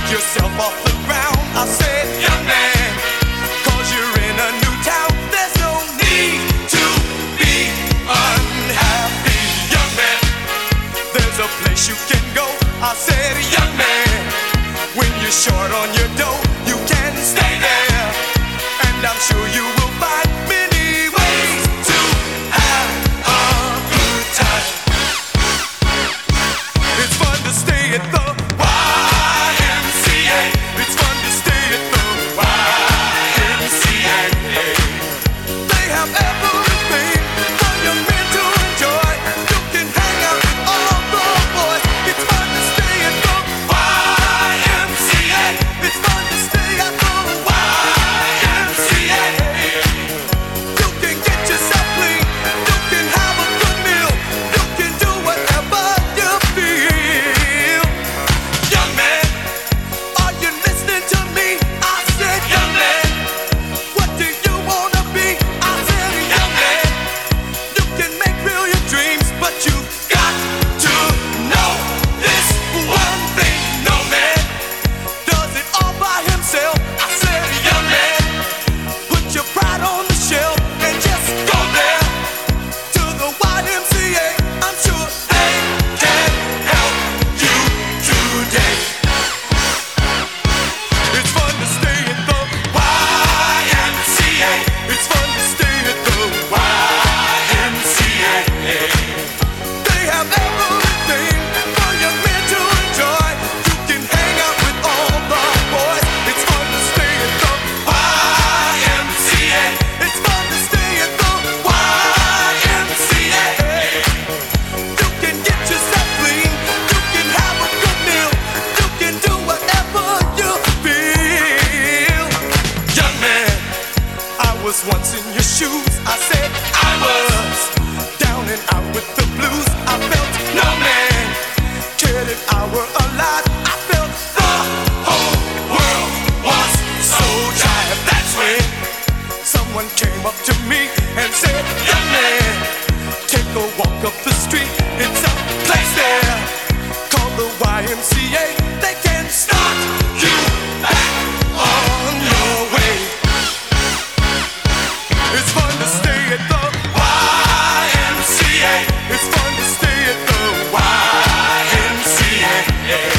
yourself off the ground. I said, young man, 'cause you're in a new town. There's no need to be unhappy, young man. There's a place you can go. I said, young man, when you're short on your dough, you can stay there, and I'm sure you will find many ways to have a good time. It's fun to stay at the YMCA. It's fun to stay at the YMCA. They have everything for young men to enjoy. You can hang out with all the boys. It's fun to stay at the YMCA. It's fun to stay at the YMCA. You can get yourself clean. You can have a good meal. You can do whatever you feel. Young man, are you listening to me? I said, young man, what do you wanna be? I said, young man, you can make real your dreams, but you got to know this one thing. No man does it all by himself. I said, young man, put your pride on the shelf and just go there to the YMCA. I'm sure they can help you today. It's fun to stay at the YMCA. It's fun to stay at the YMCA. They have everything for young men to enjoy. You can hang out with all the boys. It's fun to stay at the YMCA. It's fun to stay at the YMCA. You can get yourself clean. You can have a good meal. You can do whatever you feel. Young man, I was once in your shoes. I said I was down and out with the blues. I felt no man cared if I were alive. I felt the whole world was so tired. That's when someone came up to me and said, young man, take a walk up the street. It's a place there called the YMCA. They can start you back on your way. It's fun to stay at the YMCA. It's fun to stay at the YMCA.